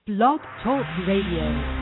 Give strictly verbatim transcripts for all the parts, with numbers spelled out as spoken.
Blog Talk Radio.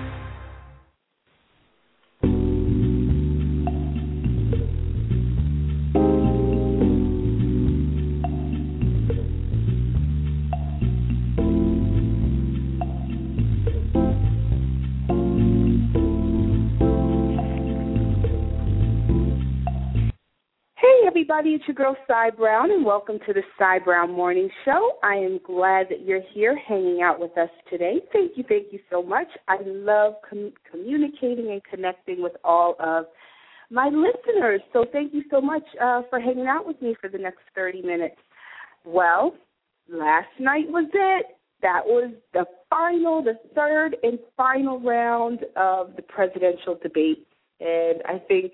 Everybody, it's your girl, Cy Brown, and welcome to the Cy Brown Morning Show. I am glad that you're here hanging out with us today. Thank you, thank you so much. I love com- communicating and connecting with all of my listeners, so thank you so much uh, for hanging out with me for the next thirty minutes. Well, last night was it. That was the final, the third and final round of the presidential debate, and I think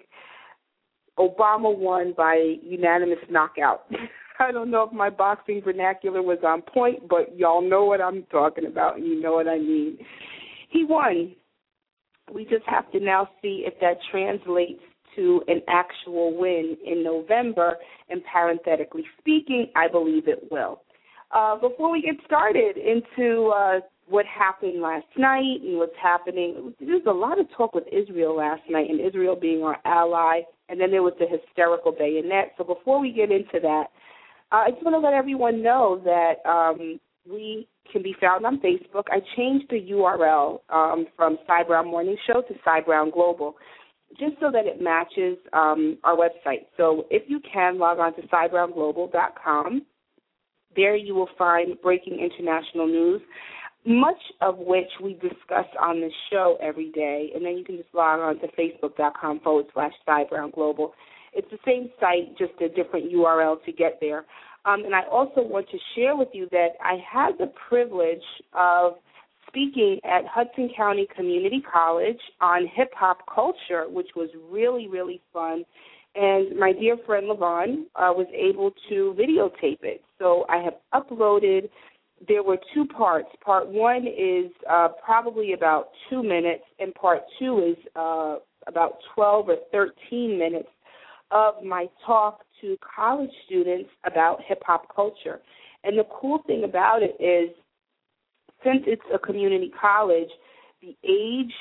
Obama won by unanimous knockout. I don't know if my boxing vernacular was on point, but y'all know what I'm talking about, and you know what I mean. He won. We just have to now see if that translates to an actual win in November, and parenthetically speaking, I believe it will. Uh, before we get started into uh, what happened last night and what's happening, there was a lot of talk with Israel last night, and Israel being our ally. And then there was the hysterical bayonet. So before we get into that, uh, I just want to let everyone know that um, we can be found on Facebook. I changed the U R L um, from Cy Brown Morning Show to Cy Brown Global, just so that it matches um, our website. So if you can, log on to cy brown global dot com. There you will find breaking international news, much of which we discuss on this show every day, and then you can just log on to facebook.com forward slash Cy Brown Global. It's the same site, just a different U R L to get there. Um, and I also want to share with you that I had the privilege of speaking at Hudson County Community College on hip-hop culture, which was really, really fun. And my dear friend Levon uh, was able to videotape it. So I have uploaded. There were two parts. Part one is uh, probably about two minutes, and part two is uh, about twelve or thirteen minutes of my talk to college students about hip-hop culture. And the cool thing about it is, since it's a community college, the age,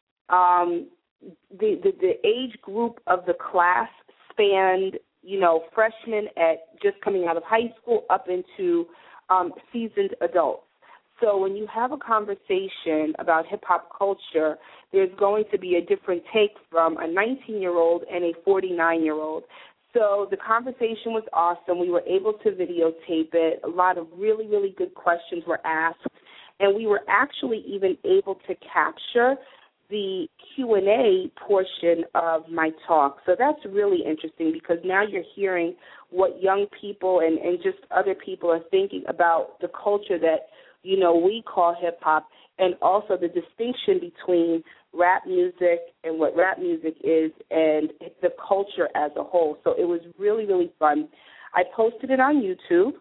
um, the, the the age group of the class spanned, you know, freshmen at just coming out of high school up into Um, seasoned adults. So when you have a conversation about hip-hop culture, there's going to be a different take from a nineteen-year-old and a forty-nine-year-old. So the conversation was awesome. We were able to videotape it. A lot of really, really good questions were asked, and we were actually even able to capture the Q and A portion of my talk. So that's really interesting because now you're hearing what young people and, and just other people are thinking about the culture that, you know, we call hip-hop, and also the distinction between rap music and what rap music is and the culture as a whole. So it was really, really fun. I posted it on YouTube,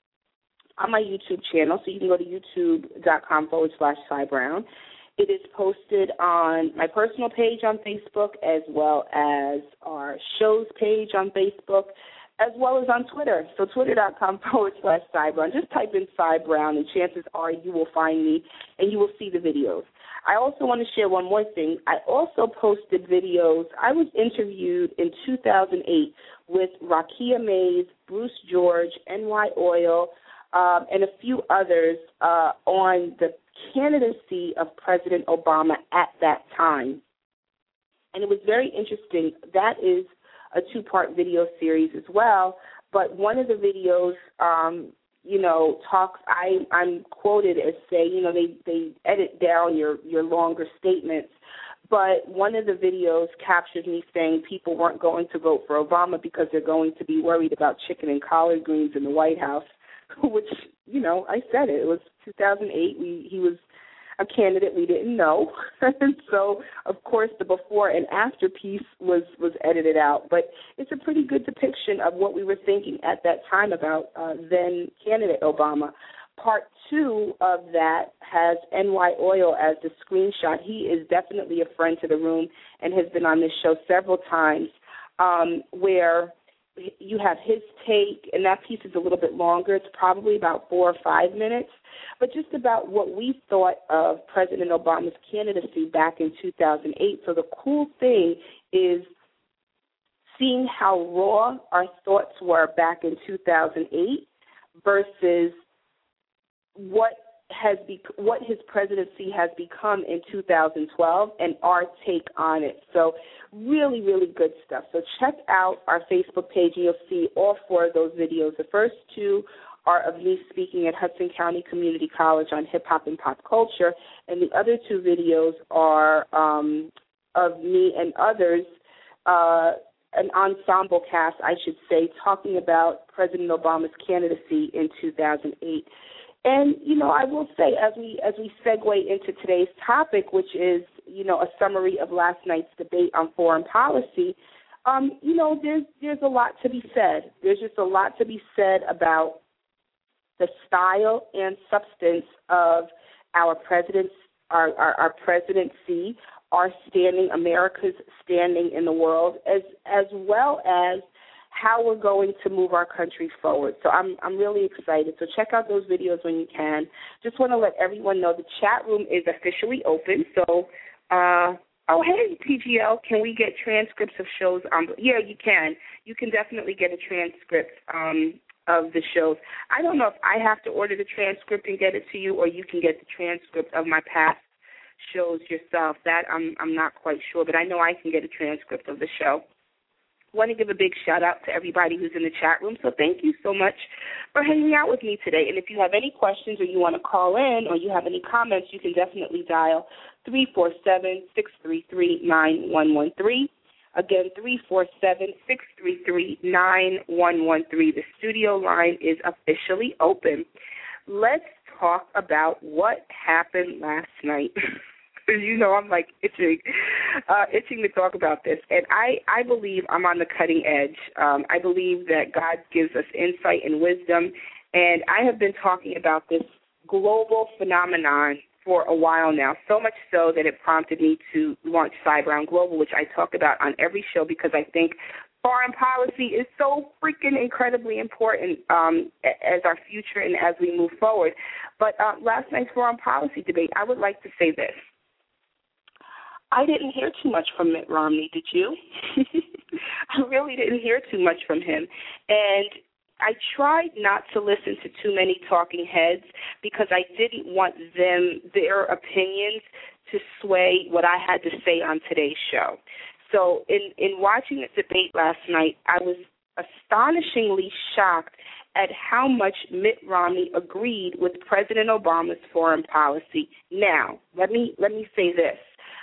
on my YouTube channel, so you can go to youtube.com forward slash Cy Brown. It is posted on my personal page on Facebook, as well as our show's page on Facebook, as well as on Twitter. So twitter.com forward slash Cy Brown. Just type in Cy Brown, and chances are you will find me, and you will see the videos. I also want to share one more thing. I also posted videos. I was interviewed in two thousand eight with Rakia Mays, Bruce George, N Y Oil, um, and a few others uh, on the candidacy of President Obama at that time. And it was very interesting. That is a two-part video series as well, but one of the videos, um, you know, talks, I, I'm quoted as saying, you know, they, they edit down your, your longer statements, but one of the videos captured me saying people weren't going to vote for Obama because they're going to be worried about chicken and collard greens in the White House, which, you know, I said it. It was two thousand eight. We, he was a candidate we didn't know. And so, of course, the before and after piece was, was edited out. But it's a pretty good depiction of what we were thinking at that time about uh, then candidate Obama. Part two of that has N Y Oil as the screenshot. He is definitely a friend to the room and has been on this show several times, um, where you have his take, and that piece is a little bit longer. It's probably about four or five minutes, but just about what we thought of President Obama's candidacy back in two thousand eight. So the cool thing is seeing how raw our thoughts were back in two thousand eight versus what has be, what his presidency has become in two thousand twelve and our take on it. So really, really good stuff. So check out our Facebook page and you'll see all four of those videos. The first two are of me speaking at Hudson County Community College on hip-hop and pop culture, and the other two videos are um, of me and others, uh, an ensemble cast, I should say, talking about President Obama's candidacy in two thousand eight. And, you know, I will say as we as we segue into today's topic, which is, you know, a summary of last night's debate on foreign policy, um, you know, there's there's a lot to be said. There's just a lot to be said about the style and substance of our president's our, our, our presidency, our standing, America's standing in the world, as as well as how we're going to move our country forward. So I'm I'm really excited. So check out those videos when you can. Just want to let everyone know the chat room is officially open. So, uh, oh, hey, P G L, can we get transcripts of shows? Um, yeah, you can. You can definitely get a transcript um, of the shows. I don't know if I have to order the transcript and get it to you, or you can get the transcript of my past shows yourself. That I'm I'm not quite sure, but I know I can get a transcript of the show. I want to give a big shout-out to everybody who's in the chat room, so thank you so much for hanging out with me today. And if you have any questions or you want to call in or you have any comments, you can definitely dial three four seven, six three three, nine one one three. Again, three four seven, six three three, nine one one three. The studio line is officially open. Let's talk about what happened last night. You know, I'm like itching, uh, itching to talk about this. And I, I believe I'm on the cutting edge. Um, I believe that God gives us insight and wisdom. And I have been talking about this global phenomenon for a while now, so much so that it prompted me to launch Cy Brown Global, which I talk about on every show because I think foreign policy is so freaking incredibly important um, as our future and as we move forward. But uh, last night's foreign policy debate, I would like to say this. I didn't hear too much from Mitt Romney, did you? I really didn't hear too much from him. And I tried not to listen to too many talking heads because I didn't want them, their opinions, to sway what I had to say on today's show. So in, in watching the debate last night, I was astonishingly shocked at how much Mitt Romney agreed with President Obama's foreign policy. Now, let me let me say this.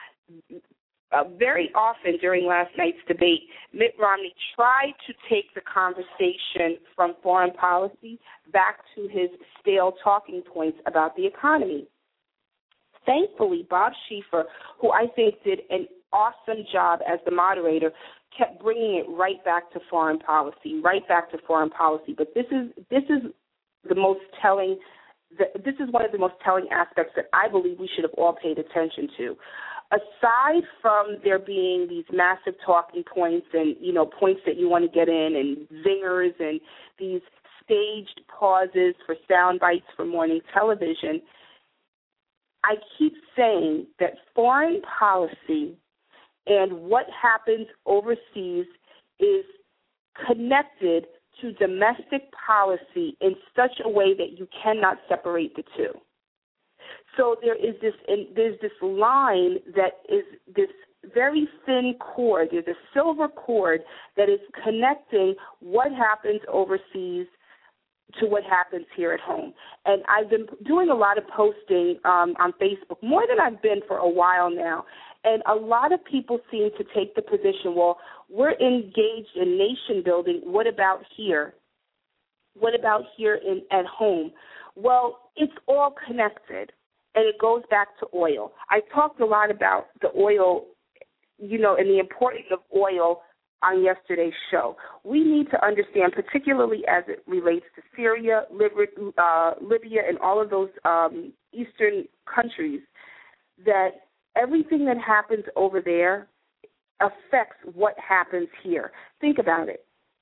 Uh, very often during last night's debate, Mitt Romney tried to take the conversation from foreign policy back to his stale talking points about the economy. Thankfully, Bob Schieffer, who I think did an awesome job as the moderator, kept bringing it right back to foreign policy, right back to foreign policy. But this is this is the most telling. The, this is one of the most telling aspects that I believe we should have all paid attention to. Aside from there being these massive talking points and, you know, points that you want to get in and zingers and these staged pauses for sound bites for morning television, I keep saying that foreign policy and what happens overseas is connected to domestic policy in such a way that you cannot separate the two. So there is this, and there's this line that is this very thin cord. There's a silver cord that is connecting what happens overseas to what happens here at home. And I've been doing a lot of posting um, on Facebook, more than I've been for a while now. And a lot of people seem to take the position, well, we're engaged in nation building. What about here? What about here in, at home? Well, it's all connected. And it goes back to oil. I talked a lot about the oil, you know, and the importance of oil on yesterday's show. We need to understand, particularly as it relates to Syria, Libya, uh, Libya and all of those um, eastern countries, that everything that happens over there affects what happens here. Think about it.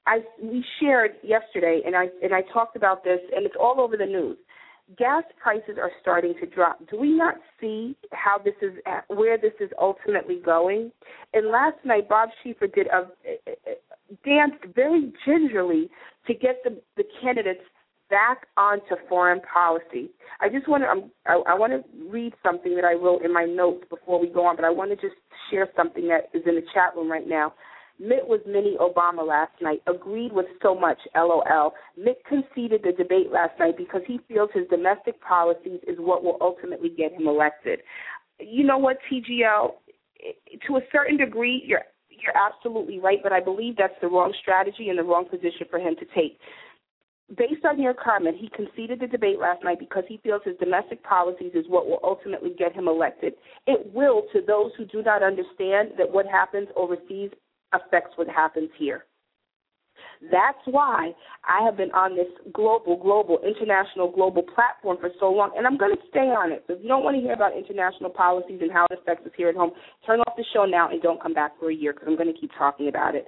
I we shared yesterday, and I and I talked about this, and it's all over the news. Gas prices are starting to drop. Do we not see how this is, where this is ultimately going? And last night, Bob Schieffer did a, danced very gingerly to get the, the candidates back onto foreign policy. I just want to, um, I, I want to read something that I wrote in my notes before we go on, but I want to just share something that is in the chat room right now. Mitt was mini Obama last night, agreed with so much, LOL. Mitt conceded the debate last night because he feels his domestic policies is what will ultimately get him elected. You know what, T G L, to a certain degree, you're you're absolutely right, but I believe that's the wrong strategy and the wrong position for him to take. Based on your comment, he conceded the debate last night because he feels his domestic policies is what will ultimately get him elected. It will to those who do not understand that what happens overseas affects what happens here. That's why I have been on this global, global, international, global platform for so long, and I'm going to stay on it. So if you don't want to hear about international policies and how it affects us here at home, turn off the show now and don't come back for a year because I'm going to keep talking about it.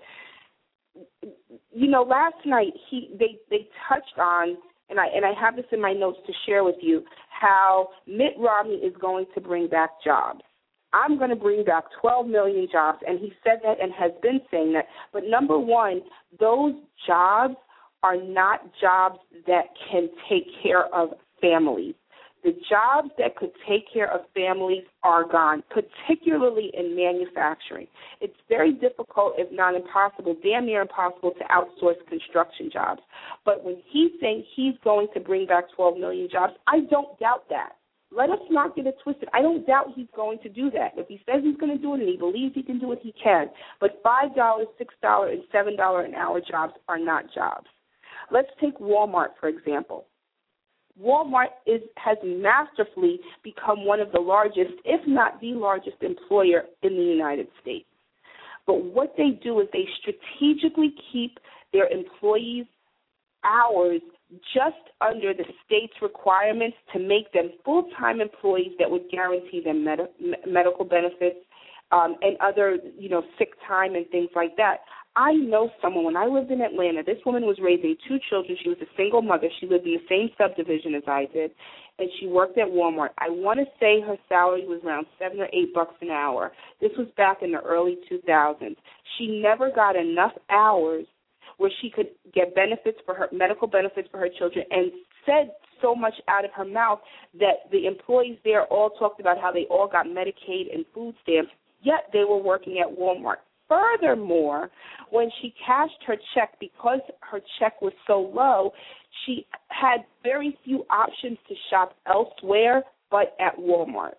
You know, last night he they, they touched on, and I and I have this in my notes to share with you, how Mitt Romney is going to bring back jobs. I'm going to bring back twelve million jobs, and he said that and has been saying that. But number one, those jobs are not jobs that can take care of families. The jobs that could take care of families are gone, particularly in manufacturing. It's very difficult, if not impossible, damn near impossible, to outsource construction jobs. But when he's saying he's going to bring back twelve million jobs, I don't doubt that. Let us not get it twisted. I don't doubt he's going to do that. If he says he's going to do it and he believes he can do it, he can. But five dollars, six dollars, and seven dollars an hour jobs are not jobs. Let's take Walmart, for example. Walmart is, has masterfully become one of the largest, if not the largest employer in the United States. But what they do is they strategically keep their employees' hours just under the state's requirements to make them full-time employees that would guarantee them med- medical benefits um, and other, you know, sick time and things like that. I know someone, when I lived in Atlanta, this woman was raising two children. She was a single mother. She lived in the same subdivision as I did, and she worked at Walmart. I want to say her salary was around seven or eight bucks an hour. This was back in the early two thousands. She never got enough hours where she could get benefits for her, medical benefits for her children, and said so much out of her mouth that the employees there all talked about how they all got Medicaid and food stamps, yet they were working at Walmart. Furthermore, when she cashed her check, because her check was so low, she had very few options to shop elsewhere but at Walmart.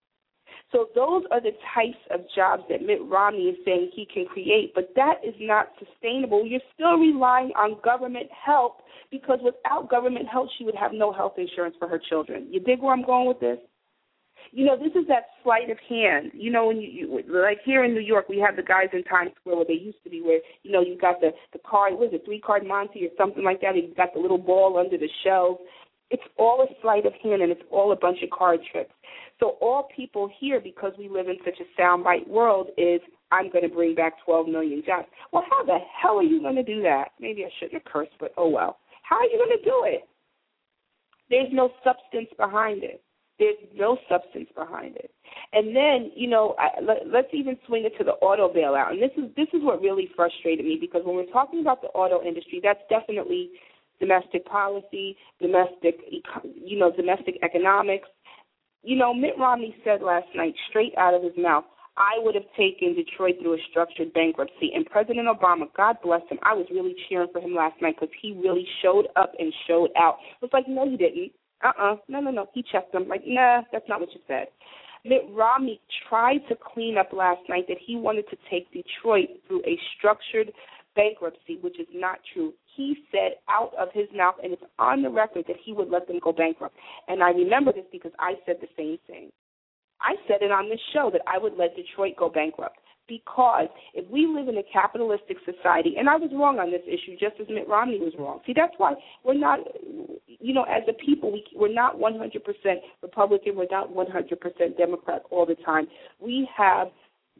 So those are the types of jobs that Mitt Romney is saying he can create, but that is not sustainable. You're still relying on government help, because without government help, she would have no health insurance for her children. You dig where I'm going with this? You know, this is that sleight of hand. You know, when you, you like here in New York, we have the guys in Times Square where they used to be, where, you know, you got the, the card, what is it, three-card Monte or something like that, and you got the little ball under the shelf. It's all a sleight of hand, and it's all a bunch of card tricks. So all people hear, because we live in such a soundbite world, is I'm going to bring back twelve million jobs. Well, how the hell are you going to do that? Maybe I shouldn't have cursed, but oh well. How are you going to do it? There's no substance behind it. There's no substance behind it. And then, you know, I, let, let's even swing it to the auto bailout. And this is this is what really frustrated me, because when we're talking about the auto industry, that's definitely domestic policy, domestic, you know, domestic economics. You know, Mitt Romney said last night, straight out of his mouth, I would have taken Detroit through a structured bankruptcy. And President Obama, God bless him, I was really cheering for him last night, because he really showed up and showed out. It was like, no, you didn't. Uh-uh, no, no, no. He checked them. Like, nah, that's not what you said. Mitt Romney tried to clean up last night that he wanted to take Detroit through a structured bankruptcy, which is not true. He said out of his mouth, and it's on the record, that he would let them go bankrupt. And I remember this because I said the same thing. I said it on this show that I would let Detroit go bankrupt, because if we live in a capitalistic society, and I was wrong on this issue just as Mitt Romney was wrong. See, that's why we're not, you know, as a people, we, we're not one hundred percent Republican, we're not one hundred percent Democrat all the time. We have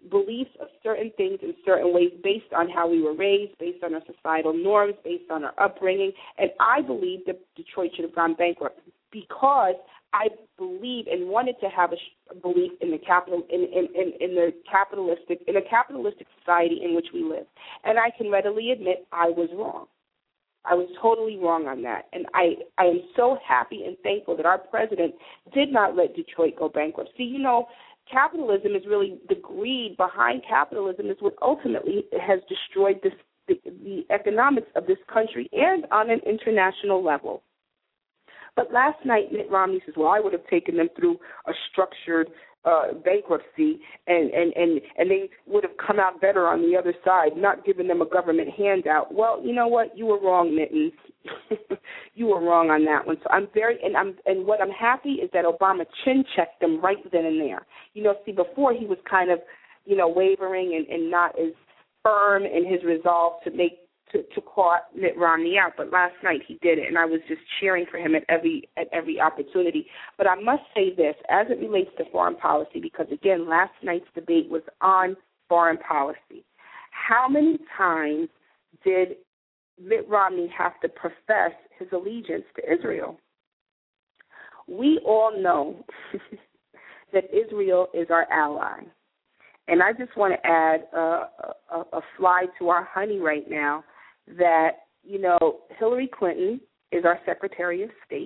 beliefs of certain things in certain ways based on how we were raised, based on our societal norms, based on our upbringing. And I believe that Detroit should have gone bankrupt because I believe and wanted to have a, sh- a belief in the capital in, in, in, in the capitalistic in a capitalistic society in which we live. And I can readily admit I was wrong. I was totally wrong on that. And I, I am so happy and thankful that our president did not let Detroit go bankrupt. See, you know, capitalism is really, the greed behind capitalism is what ultimately has destroyed this, the, the economics of this country and on an international level. But last night, Mitt Romney says, well, I would have taken them through a structured uh, bankruptcy, and, and, and, and they would have come out better on the other side, not giving them a government handout. Well, you know what? You were wrong, Mittens. You were wrong on that one. So I'm very, and I'm, and what I'm happy is that Obama chin-checked them right then and there. You know, see, before he was kind of, you know, wavering and, and not as firm in his resolve to make To, to call Mitt Romney out, but last night he did it, and I was just cheering for him at every at every opportunity. But I must say this, as it relates to foreign policy, because, again, last night's debate was on foreign policy. How many times did Mitt Romney have to profess his allegiance to Israel? We all know that Israel is our ally. And I just want to add uh, a, a fly to our honey right now, that, you know, Hillary Clinton is our Secretary of State,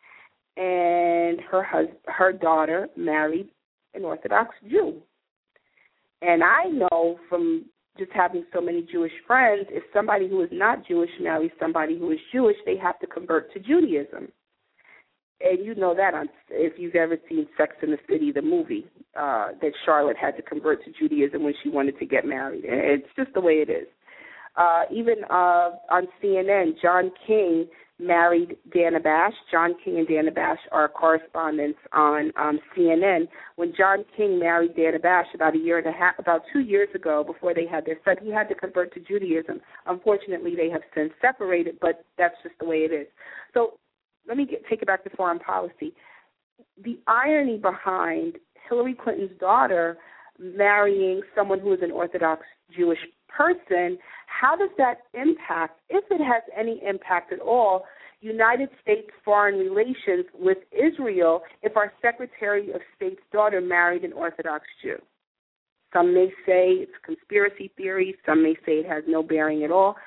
and her hus- her daughter married an Orthodox Jew. And I know from just having so many Jewish friends, if somebody who is not Jewish marries somebody who is Jewish, they have to convert to Judaism. And you know that on, if you've ever seen Sex and the City, the movie, uh, that Charlotte had to convert to Judaism when she wanted to get married. And it's just the way it is. Uh, even uh, on C N N, John King married Dana Bash. John King and Dana Bash are correspondents on um, C N N. When John King married Dana Bash about a year and a half, about two years ago, before they had their son, he had to convert to Judaism. Unfortunately, they have since separated, but that's just the way it is. So let me get, take it back to foreign policy. The irony behind Hillary Clinton's daughter marrying someone who is an Orthodox Jewish person, how does that impact, if it has any impact at all, United States foreign relations with Israel if our Secretary of State's daughter married an Orthodox Jew? Some may say it's conspiracy theory. Some may say it has no bearing at all.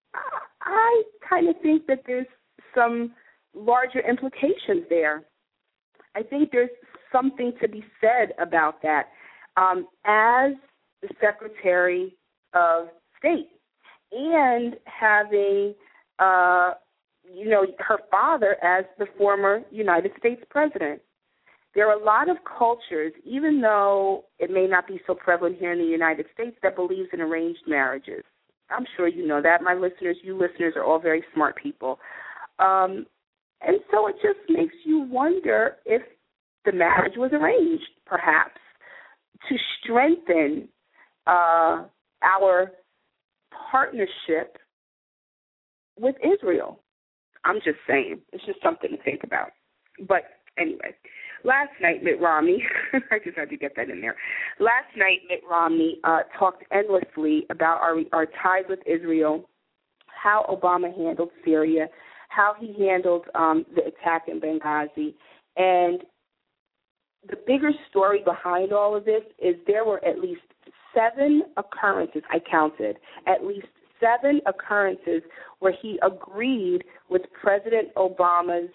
I kind of think that there's some larger implications there. I think there's something to be said about that. Um, as the Secretary of State and having, uh, you know, her father as the former United States president. There are a lot of cultures, even though it may not be so prevalent here in the United States, that believes in arranged marriages. I'm sure you know that. My listeners, you listeners are all very smart people. Um, and so it just makes you wonder if the marriage was arranged, perhaps, to strengthen uh, our partnership with Israel. I'm just saying. It's just something to think about. But anyway, last night, Mitt Romney, I just had to get that in there. Last night, Mitt Romney uh, talked endlessly about our, our ties with Israel, how Obama handled Syria, how he handled um, the attack in Benghazi. And the bigger story behind all of this is there were at least seven occurrences, I counted, at least seven occurrences where he agreed with President Obama's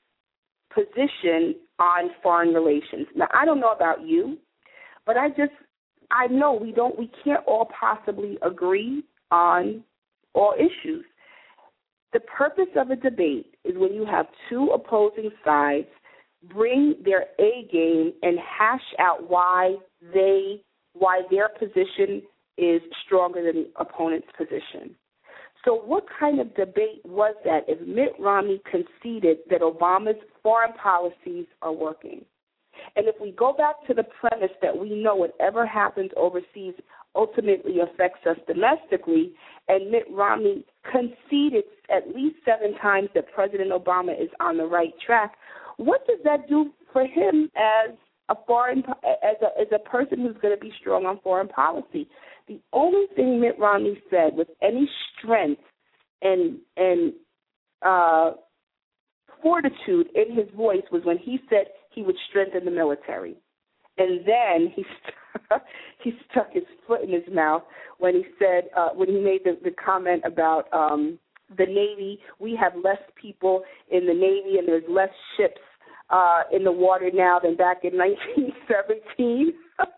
position on foreign relations. Now, I don't know about you, but I just, I know we don't, we can't all possibly agree on all issues. The purpose of a debate is when you have two opposing sides bring their A game and hash out why they, why their position is stronger than the opponent's position. So what kind of debate was that if Mitt Romney conceded that Obama's foreign policies are working? And if we go back to the premise that we know whatever happens overseas ultimately affects us domestically, and Mitt Romney conceded at least seven times that President Obama is on the right track, what does that do for him as a foreign as a as a person who's going to be strong on foreign policy. The only thing Mitt Romney said with any strength and and uh, fortitude in his voice was when he said he would strengthen the military. And then he st- he stuck his foot in his mouth when he said uh, when he made the, the comment about um, the Navy. We have less people in the Navy, and there's less ships uh, in the water now than back in nineteen seventeen.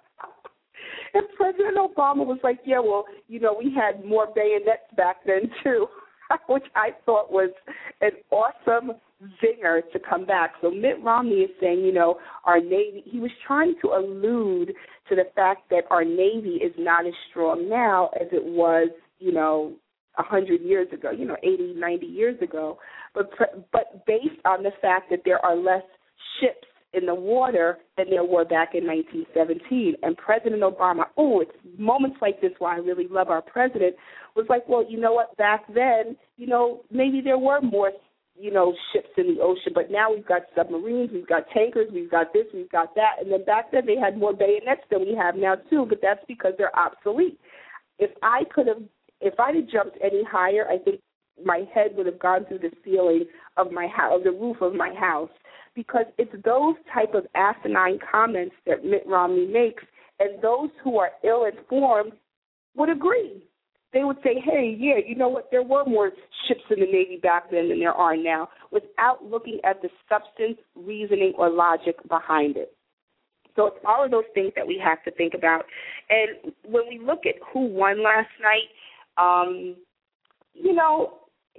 And President Obama was like, "Yeah, well, you know, we had more bayonets back then too," which I thought was an awesome zinger to come back. So Mitt Romney is saying, you know, our Navy, he was trying to allude to the fact that our Navy is not as strong now as it was, you know, one hundred years ago, you know, eighty, ninety years ago. But but based on the fact that there are less ships in the water than there were back in nineteen seventeen. And President Obama, oh, it's moments like this why I really love our president, was like, well, you know what, back then, you know, maybe there were more you know, ships in the ocean, but now we've got submarines, we've got tankers, we've got this, we've got that, and then back then they had more bayonets than we have now too, but that's because they're obsolete. If I could have, if I'd have jumped any higher, I think my head would have gone through the ceiling of my house, of the roof of my house, because it's those type of asinine comments that Mitt Romney makes, and those who are ill-informed would agree. They would say, hey, yeah, you know what, there were more ships in the Navy back then than there are now, without looking at the substance, reasoning, or logic behind it. So it's all of those things that we have to think about. And when we look at who won last night, um, you know,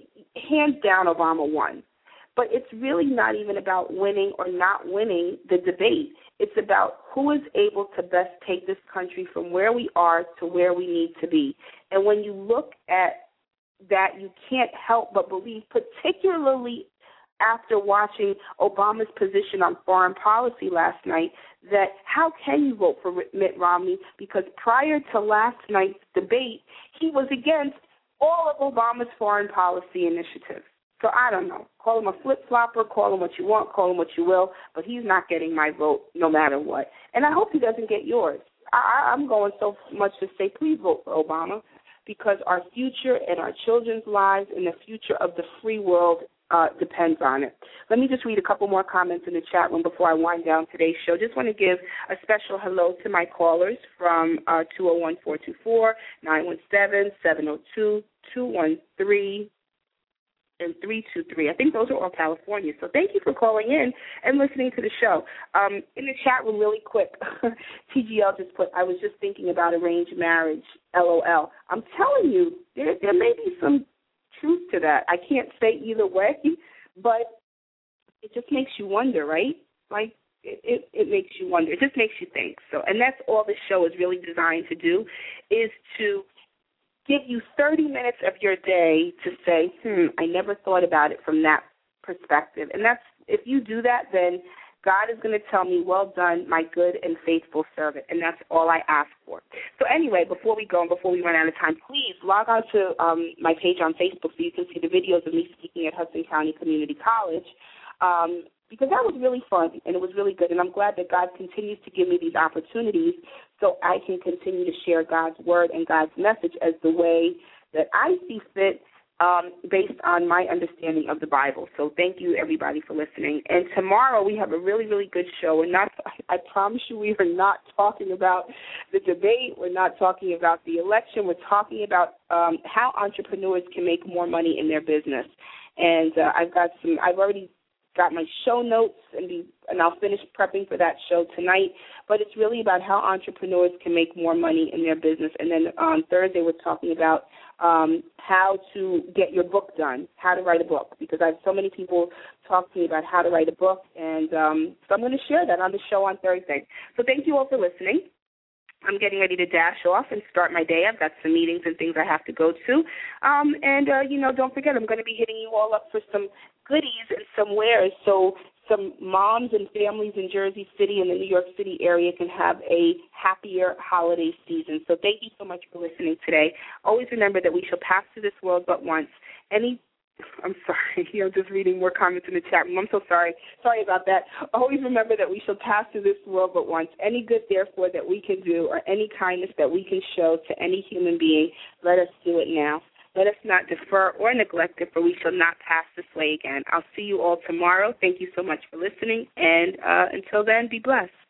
hands down Obama won. But it's really not even about winning or not winning the debate. It's about who is able to best take this country from where we are to where we need to be. And when you look at that, you can't help but believe, particularly after watching Obama's position on foreign policy last night, that how can you vote for Mitt Romney? Because prior to last night's debate, he was against all of Obama's foreign policy initiatives. So I don't know. Call him a flip-flopper, call him what you want, call him what you will, but he's not getting my vote no matter what. And I hope he doesn't get yours. I, I'm going so much to say please vote for Obama, because our future and our children's lives and the future of the free world uh, depends on it. Let me just read a couple more comments in the chat room before I wind down today's show. Just want to give a special hello to my callers from uh, two oh one, four two four, nine one seven, seven oh two, two one three. And three two three. I think those are all California. So thank you for calling in and listening to the show. Um, in the chat room, really quick, T G L just put, I was just thinking about arranged marriage, LOL. I'm telling you, there, there may be some truth to that. I can't say either way, but it just makes you wonder, right? Like, it, it, it makes you wonder. It just makes you think. So, and that's all this show is really designed to do, is to give you thirty minutes of your day to say, hmm, I never thought about it from that perspective. And that's, if you do that, then God is going to tell me, well done, my good and faithful servant. And that's all I ask for. So anyway, before we go and before we run out of time, please log on to um, my page on Facebook so you can see the videos of me speaking at Hudson County Community College. Um, because that was really fun, and it was really good. And I'm glad that God continues to give me these opportunities so I can continue to share God's word and God's message as the way that I see fit, um, based on my understanding of the Bible. So thank you, everybody, for listening. And tomorrow we have a really, really good show. And not, I promise you we are not talking about the debate. We're not talking about the election. We're talking about um, how entrepreneurs can make more money in their business. And uh, I've got some, I've already got my show notes, and be, and I'll finish prepping for that show tonight. But it's really about how entrepreneurs can make more money in their business. And then on Thursday, we're talking about um, how to get your book done, how to write a book, because I have so many people talk to me about how to write a book, and um, so I'm going to share that on the show on Thursday. So thank you all for listening. I'm getting ready to dash off and start my day. I've got some meetings and things I have to go to. Um, and, uh, you know, don't forget, I'm going to be hitting you all up for some goodies and some wares so some moms and families in Jersey City and the New York City area can have a happier holiday season. So thank you so much for listening today. Always remember that we shall pass through this world but once. Any I'm sorry. I'm just reading more comments in the chat room. I'm so sorry. Sorry about that. Always remember that we shall pass through this world but once. Any good, therefore, that we can do or any kindness that we can show to any human being, let us do it now. Let us not defer or neglect it, for we shall not pass this way again. I'll see you all tomorrow. Thank you so much for listening, and uh, until then, be blessed.